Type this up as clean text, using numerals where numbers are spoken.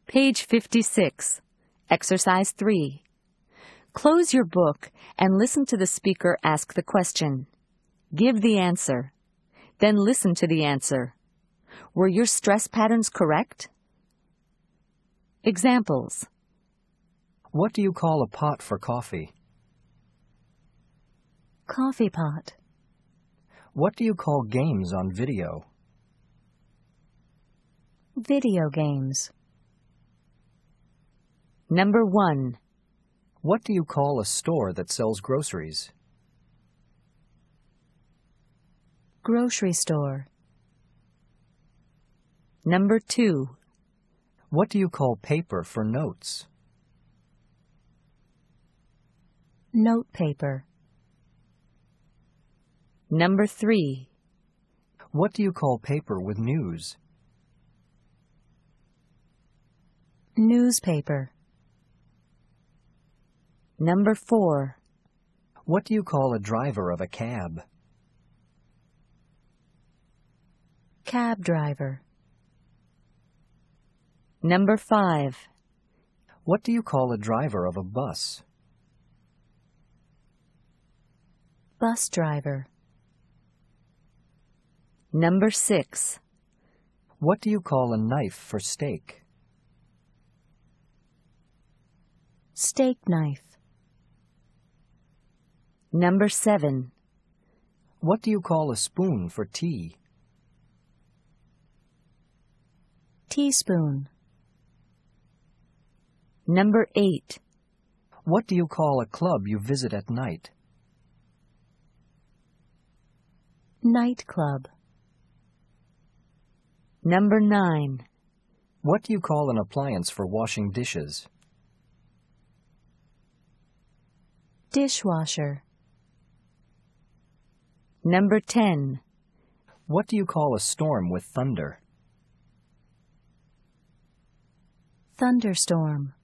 Page 56. Exercise 3. Close your book and listen to the speaker ask the question. Give the answer. Then listen to the answer. Were your stress patterns correct? Examples. What do you call a pot for coffee? Coffee pot. What do you call games on video? Video games. Number 1. What do you call a store that sells groceries? Grocery store. Number 2. What do you call paper for notes? Note paper. Number 3. What do you call paper with news? Newspaper. Number 4. What do you call a driver of a cab? Cab driver. Number 5. What do you call a driver of a bus? Bus driver. Number 6. What do you call a knife for steak? Steak knife. Number 7. What do you call a spoon for tea? Teaspoon. Number 8. What do you call a club you visit at night? Nightclub. Number 9. What do you call an appliance for washing dishes? Dishwasher. Number 10. What do you call a storm with thunder? Thunderstorm.